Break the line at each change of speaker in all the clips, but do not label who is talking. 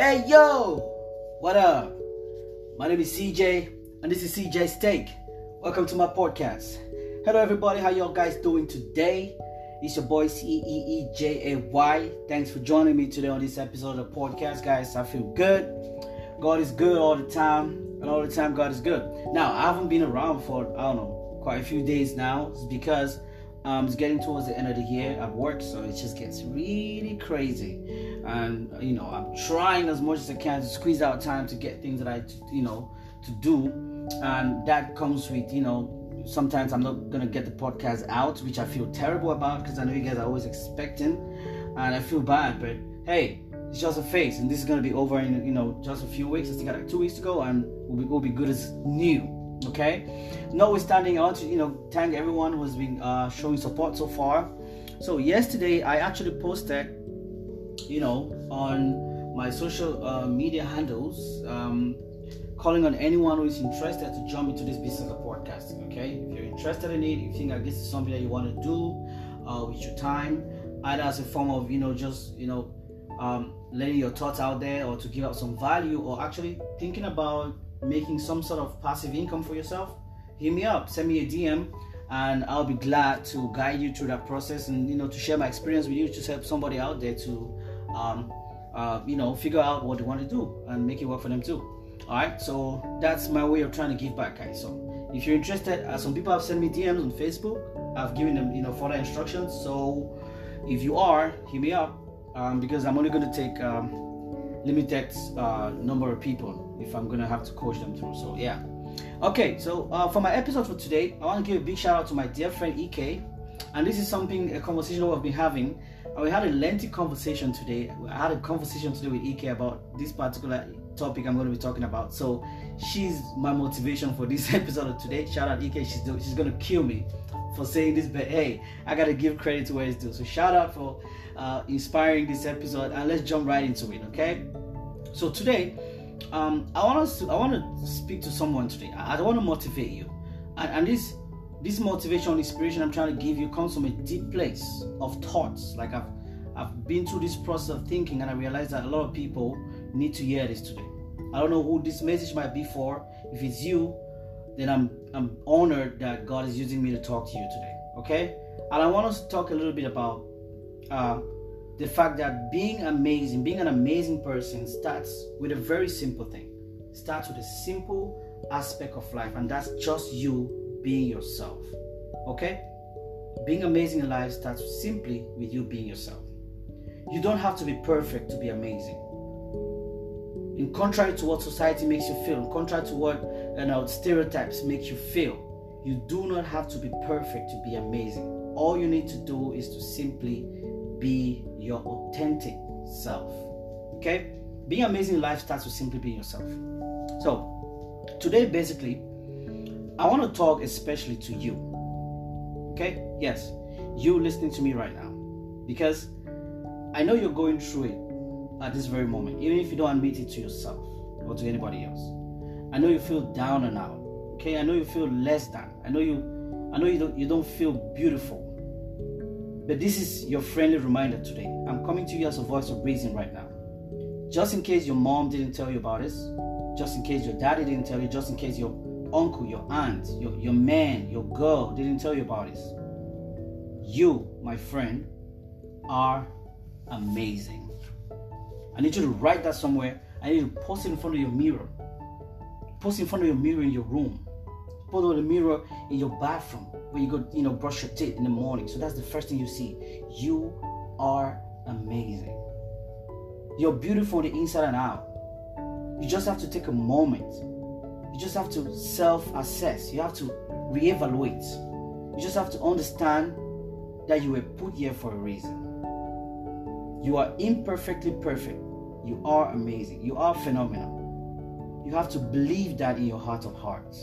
Hey yo, what up? My name is CJ and this is CJ's Take. Welcome to my podcast. Hello everybody, how y'all guys doing today? It's your boy CEEJAY. Thanks for joining me today on this episode of the podcast, guys. I feel good. God is good all the time, and all the time God is good. Now, I haven't been around for, quite a few days now. It's because it's getting towards the end of the year at work, so it just gets really crazy. And, I'm trying as much as I can to squeeze out time to get things that to do. And that comes with, sometimes I'm not going to get the podcast out, which I feel terrible about because I know you guys are always expecting. And I feel bad, but hey, it's just a phase. And this is going to be over in, just a few weeks. I still got like 2 weeks to go and we'll be good as new. Okay? Notwithstanding, I want to, thank everyone who has been showing support so far. So yesterday, I actually posted, on my social media handles, calling on anyone who is interested to jump into this business of podcasting. Okay, if you're interested in it, if you think that this is something that you want to do with your time, either as a form of letting your thoughts out there, or to give out some value, or actually thinking about making some sort of passive income for yourself, hit me up, send me a DM, and I'll be glad to guide you through that process and to share my experience with you, to help somebody out there to figure out what they want to do and make it work for them too. Alright, so that's my way of trying to give back, guys. So if you're interested, some people have sent me DMs on Facebook. I've given them further instructions. So if you are, hit me up, because I'm only going to take limited number of people if I'm going to have to coach them through. So yeah. Okay, so for my episode for today, I want to give a big shout out to my dear friend EK. And this is a conversation we've been having. We had a lengthy conversation today. I had a conversation today with EK about this particular topic I'm going to be talking about. So she's my motivation for this episode of today. Shout out EK. She's going to kill me for saying this, but hey, I got to give credit to where it's due. So shout out for inspiring this episode, and let's jump right into it. Okay. So today, I want to speak to someone today. I want to motivate you, and this motivation, inspiration I'm trying to give you comes from a deep place of thoughts. Like I've been through this process of thinking, and I realized that a lot of people need to hear this today. I don't know who this message might be for. If it's you, then I'm honored that God is using me to talk to you today. Okay? And I want us to talk a little bit about the fact that being an amazing person starts with a very simple thing. It starts with a simple aspect of life, and that's just you being yourself. Okay? Being amazing in life starts simply with you being yourself. You don't have to be perfect to be amazing. In contrary to what society makes you feel, in contrary to what stereotypes make you feel, you do not have to be perfect to be amazing. All you need to do is to simply be your authentic self. Okay? Being amazing in life starts with simply being yourself. So, today basically, I want to talk especially to you. Okay? Yes, you listening to me right now. Because I know you're going through it at this very moment, even if you don't admit it to yourself or to anybody else. I know you feel down and out. Okay? I know you feel less than. I know you don't feel beautiful. But this is your friendly reminder today. I'm coming to you as a voice of reason right now. Just in case your mom didn't tell you about this, just in case your daddy didn't tell you, just in case your uncle, your aunt, your man, your girl didn't tell you about this. You, my friend, are amazing. I need you to write that somewhere. I need you to post it in front of your mirror. Post it in front of your mirror in your room. Put it on the mirror in your bathroom where you go, brush your teeth in the morning. So that's the first thing you see. You are amazing. You're beautiful on the inside and out. You just have to take a moment. You just have to self-assess. You have to reevaluate. You just have to understand that you were put here for a reason. You are imperfectly perfect. You are amazing. You are phenomenal. You have to believe that in your heart of hearts.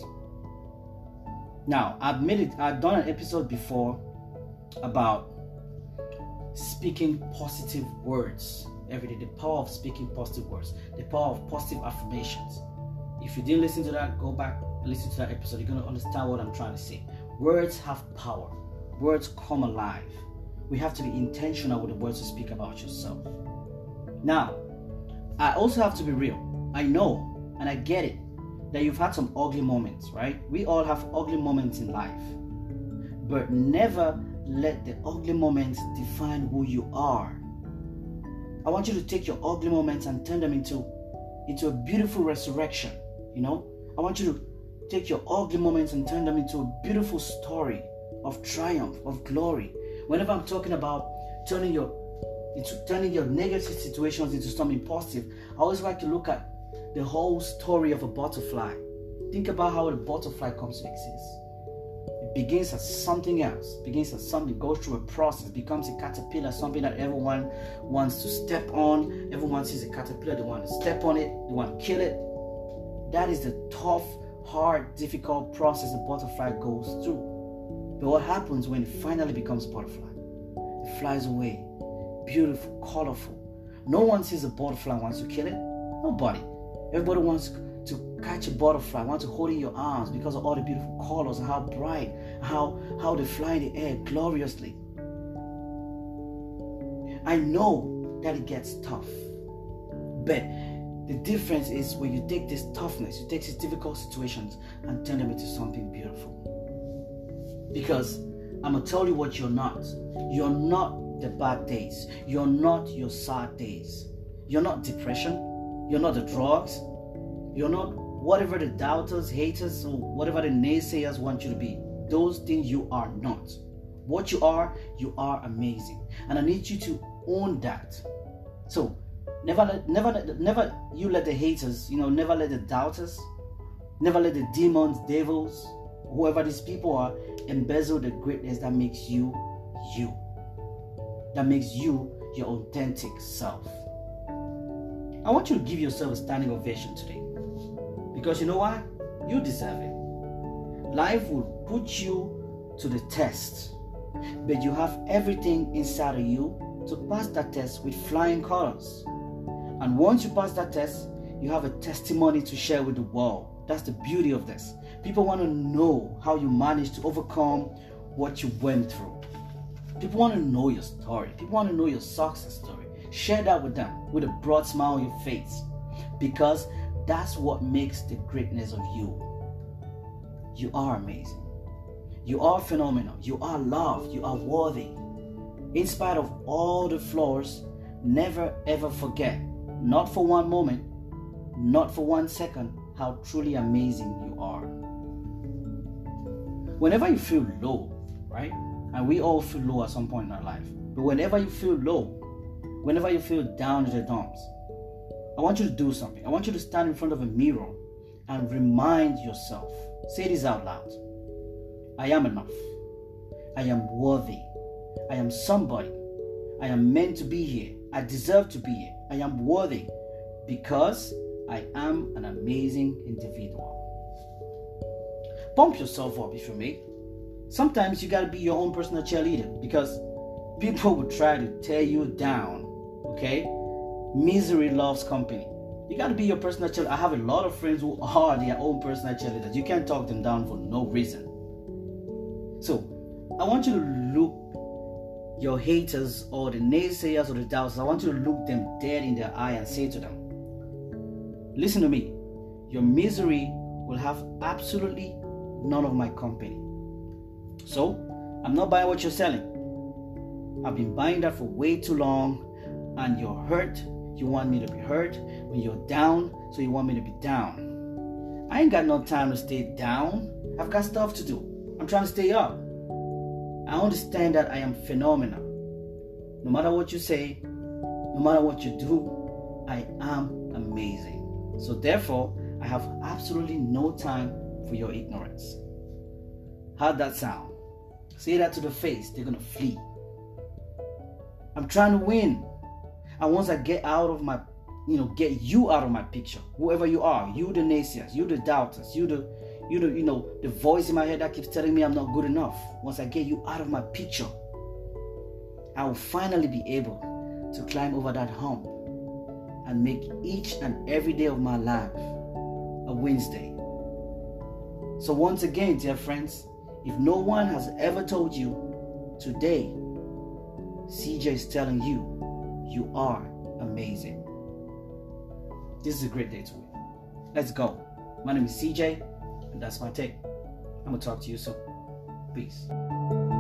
Now, I've done an episode before about speaking positive words every day. The power of speaking positive words. The power of positive affirmations. If you didn't listen to that, go back and listen to that episode. You're going to understand what I'm trying to say. Words have power. Words come alive. We have to be intentional with the words to speak about yourself. Now, I also have to be real. I know and I get it that you've had some ugly moments, right? We all have ugly moments in life. But never let the ugly moments define who you are. I want you to take your ugly moments and turn them into a beautiful resurrection, you know? I want you to take your ugly moments and turn them into a beautiful story of triumph, of glory. Whenever I'm talking about turning your negative situations into something positive, I always like to look at the whole story of a butterfly. Think about how a butterfly comes to exist. It begins as something else, goes through a process, becomes a caterpillar, something that everyone wants to step on. Everyone sees a caterpillar, they want to step on it, they want to kill it. That is the tough, hard, difficult process a butterfly goes through. But what happens when it finally becomes a butterfly? It flies away, beautiful, colorful. No one sees a butterfly and wants to kill it. Nobody. Everybody wants to catch a butterfly, wants to hold it in your arms because of all the beautiful colors and how bright, how they fly in the air gloriously. I know that it gets tough, but the difference is when you take this toughness, you take these difficult situations and turn them into something beautiful. Because I'm going to tell you what you're not. You're not the bad days. You're not your sad days. You're not depression. You're not the drugs. You're not whatever the doubters, haters, or whatever the naysayers want you to be. Those things you are not. What you are amazing. And I need you to own that. So, never you let the haters, never let the doubters, never let the demons, devils, whoever these people are, embezzle the greatness that makes you, you. That makes you your authentic self. I want you to give yourself a standing ovation today. Because you know what? You deserve it. Life will put you to the test. But you have everything inside of you to pass that test with flying colors. And once you pass that test, you have a testimony to share with the world. That's the beauty of this. People want to know how you managed to overcome what you went through. People want to know your story. People want to know your success story. Share that with them with a broad smile on your face. Because that's what makes the greatness of you. You are amazing. You are phenomenal. You are loved. You are worthy. In spite of all the flaws, never ever forget, not for one moment, not for 1 second, how truly amazing you are. Whenever you feel low, right? And we all feel low at some point in our life. But whenever you feel low, whenever you feel down in the dumps, I want you to do something. I want you to stand in front of a mirror and remind yourself. Say this out loud. I am enough. I am worthy. I am somebody. I am meant to be here. I deserve to be here. I am worthy because I am an amazing individual. Pump yourself up if you may. Sometimes you gotta be your own personal cheerleader because people will try to tear you down. Okay? Misery loves company. You gotta be your personal cheerleader. I have a lot of friends who are their own personal cheerleaders. You can't talk them down for no reason. So, I want you to look your haters or the naysayers or the doubters, I want you to look them dead in their eye and say to them, listen to me, your misery will have absolutely none of my company. So, I'm not buying what you're selling. I've been buying that for way too long, and you're hurt, you want me to be hurt. When you're down, so you want me to be down. I ain't got no time to stay down. I've got stuff to do. I'm trying to stay up. I understand that I am phenomenal. No matter what you say, no matter what you do, I am amazing. So therefore, I have absolutely no time for your ignorance. How'd that sound? Say that to the face, they're gonna flee. I'm trying to win. And once I get out of my, get you out of my picture, whoever you are, you the naysayers, you the doubters, you the voice in my head that keeps telling me I'm not good enough. Once I get you out of my picture, I will finally be able to climb over that hump and make each and every day of my life a Wednesday. So once again, dear friends, if no one has ever told you, today, CJ is telling you, you are amazing. This is a great day to win. Let's go. My name is CJ, and that's my take. I'm gonna talk to you soon. Peace.